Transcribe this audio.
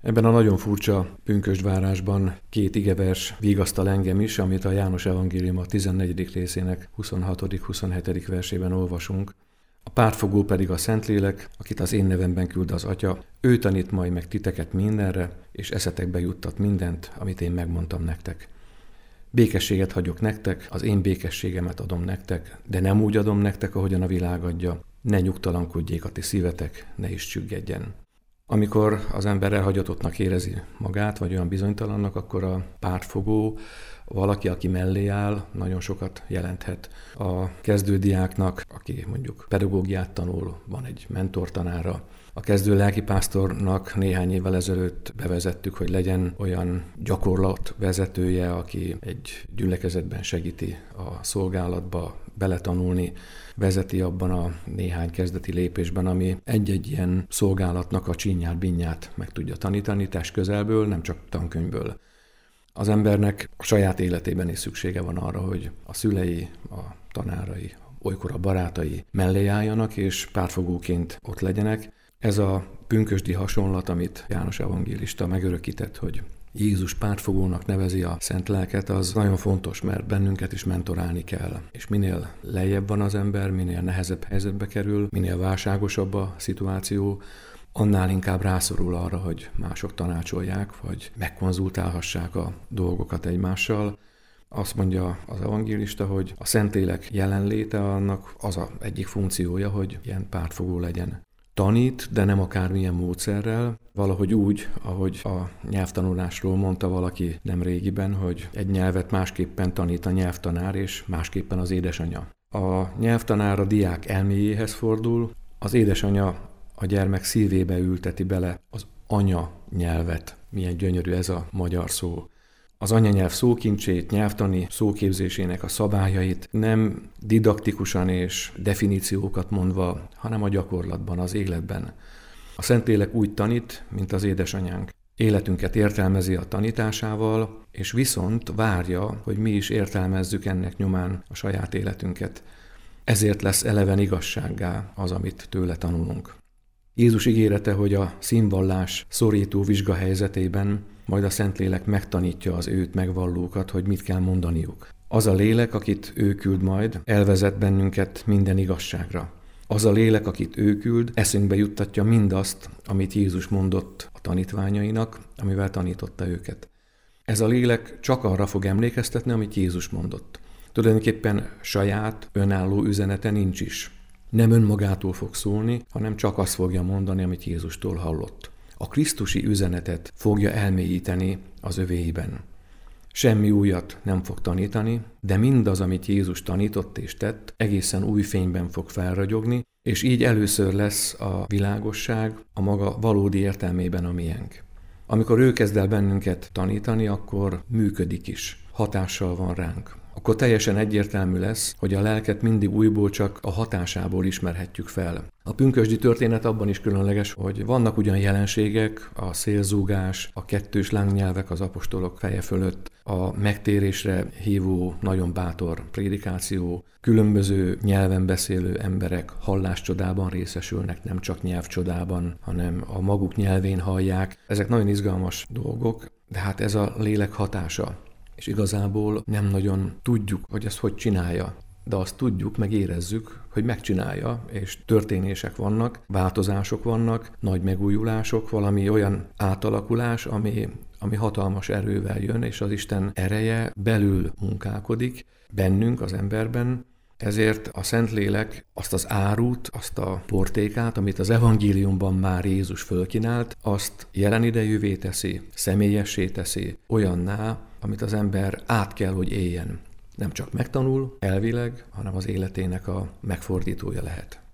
Ebben a nagyon furcsa pünkösdvárásban 2 igevers vigasztal engem is, amit a János Evangélium a 14. részének 26.-27. versében olvasunk. A pártfogó pedig a Szentlélek, akit az én nevemben küld az Atya, ő tanít majd meg titeket mindenre, és eszetekbe juttat mindent, amit én megmondtam nektek. Békességet hagyok nektek, az én békességemet adom nektek, de nem úgy adom nektek, ahogyan a világ adja. Ne nyugtalankodjék a ti szívetek, ne is csüggedjen. Amikor az ember elhagyatottnak érezi magát, vagy olyan bizonytalannak, akkor a pártfogó, valaki, aki mellé áll, nagyon sokat jelenthet. A kezdődiáknak, aki mondjuk pedagógiát tanul, van egy mentortanára. A kezdő lelkipásztornak néhány évvel ezelőtt bevezettük, hogy legyen olyan gyakorlatvezetője, aki egy gyülekezetben segíti a szolgálatba beletanulni, vezeti abban a néhány kezdeti lépésben, ami egy-egy ilyen szolgálatnak a csínyát, binnyát meg tudja tanítani testközelből, nem csak tankönyvből. Az embernek a saját életében is szüksége van arra, hogy a szülei, a tanárai, olykor a barátai mellé álljanak, és pártfogóként ott legyenek. Ez a pünkösdi hasonlat, amit János evangélista megörökített, hogy Jézus pártfogónak nevezi a Szent Lelket, az nagyon fontos, mert bennünket is mentorálni kell. És minél lejjebb van az ember, minél nehezebb helyzetbe kerül, minél válságosabb a szituáció, annál inkább rászorul arra, hogy mások tanácsolják, vagy megkonzultálhassák a dolgokat egymással. Azt mondja az evangélista, hogy a Szentlélek jelenléte annak az egyik funkciója, hogy ilyen pártfogó legyen. Tanít, de nem akármilyen módszerrel, valahogy úgy, ahogy a nyelvtanulásról mondta valaki nem régiben, hogy egy nyelvet másképpen tanít a nyelvtanár, és másképpen az édesanyja. A nyelvtanár a diák elméjéhez fordul, az édesanyja a gyermek szívébe ülteti bele az anya nyelvet. Milyen gyönyörű ez a magyar szó. Az anyanyelv szókincsét, nyelvtani szóképzésének a szabályait nem didaktikusan és definíciókat mondva, hanem a gyakorlatban, az életben. A Szentlélek úgy tanít, mint az édesanyánk. Életünket értelmezi a tanításával, és viszont várja, hogy mi is értelmezzük ennek nyomán a saját életünket. Ezért lesz eleven igazsággá az, amit tőle tanulunk. Jézus ígérete, hogy a színvallás szorító vizsgahelyzetében majd a Szentlélek megtanítja az őt megvallókat, hogy mit kell mondaniuk. Az a lélek, akit ő küld majd, elvezet bennünket minden igazságra. Az a lélek, akit ő küld, eszünkbe juttatja mindazt, amit Jézus mondott a tanítványainak, amivel tanította őket. Ez a lélek csak arra fog emlékeztetni, amit Jézus mondott. Tulajdonképpen saját, önálló üzenete nincs is. Nem önmagától fog szólni, hanem csak azt fogja mondani, amit Jézustól hallott. A krisztusi üzenetet fogja elmélyíteni az övéiben. Semmi újat nem fog tanítani, de mindaz, amit Jézus tanított és tett, egészen új fényben fog felragyogni, és így először lesz a világosság a maga valódi értelmében a miénk. Amikor ő kezd el bennünket tanítani, akkor működik is, hatással van ránk. Akkor teljesen egyértelmű lesz, hogy a lelket mindig újból csak a hatásából ismerhetjük fel. A pünkösdi történet abban is különleges, hogy vannak ugyan jelenségek, a szélzúgás, a kettős lángnyelvek az apostolok feje fölött, a megtérésre hívó, nagyon bátor prédikáció, különböző nyelven beszélő emberek halláscsodában részesülnek, nem csak nyelvcsodában, hanem a maguk nyelvén hallják. Ezek nagyon izgalmas dolgok, de hát ez a lélek hatása. És igazából nem nagyon tudjuk, hogy ezt hogy csinálja. De azt tudjuk, meg érezzük, hogy megcsinálja, és történések vannak, változások vannak, nagy megújulások, valami olyan átalakulás, ami hatalmas erővel jön, és az Isten ereje belül munkálkodik, bennünk, az emberben. Ezért a Szentlélek azt az árut, azt a portékát, amit az evangéliumban már Jézus fölkínált, azt jelen idejűvé teszi, személyessé teszi, olyanná, amit az ember át kell, hogy éljen. Nem csak megtanul elvileg, hanem az életének a megfordítója lehet.